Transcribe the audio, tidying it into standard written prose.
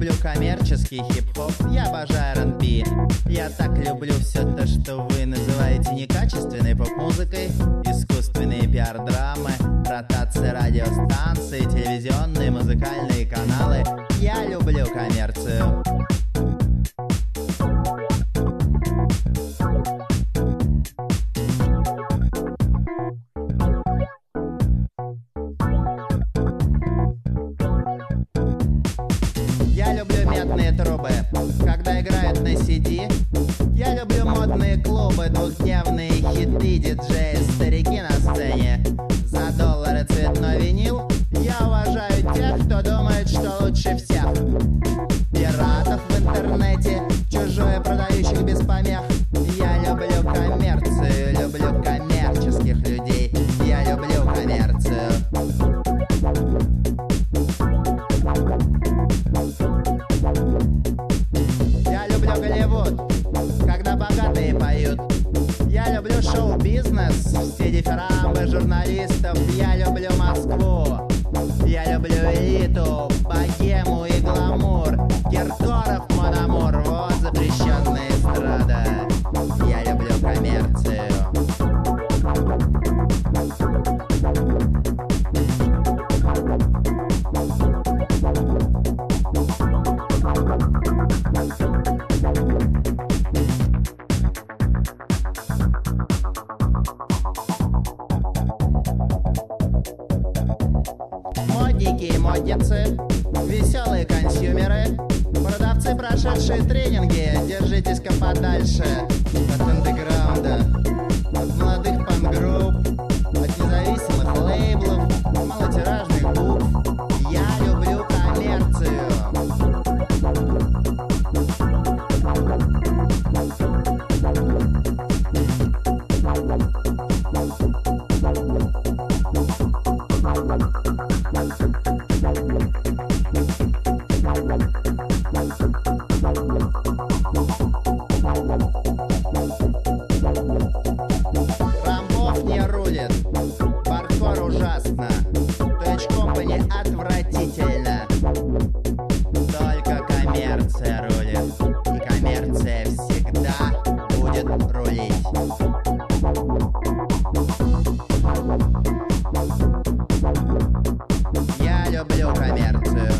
люблю коммерческий хип-хоп, я обожаю R&B. Я так люблю все то, что вы называете некачественной поп-музыкой. Искусственные пиар-драмы, ротации радиостанций, телевизионные музыкальные каналы. Я люблю коммерцию. Я люблю медные трубы, когда играют на CD. Я люблю модные клубы, двухдневные хиты, диджеи, старики на сцене. За доллары цветной винил. Я уважаю тех, кто думает, что лучше всех. Пиратов в интернете, чужое продающих без помех. Я люблю коммерцию, люблю коммерческих людей. Я люблю коммерцию. Я люблю Голливуд, когда богатые поют. Я люблю шоу-бизнес, все дифирамбы журналистов. Я люблю Москву, я люблю элиту, богему и гламур. Киркоров, Мономор, вот запрещенная эстрада. Я люблю коммерцию. Модники и модницы, веселые консюмеры, продавцы, прошедшие тренинги, держитесь-ка подальше от андеграунда, от молодых панк-групп, от независимых лейблов, малотиражных букв. Я люблю коммерцию. Рамбов не рулит, Паркор ужасно, Touch Company отвратительно. Только коммерция рулит, и коммерция всегда будет рулить. Я люблю коммерцию.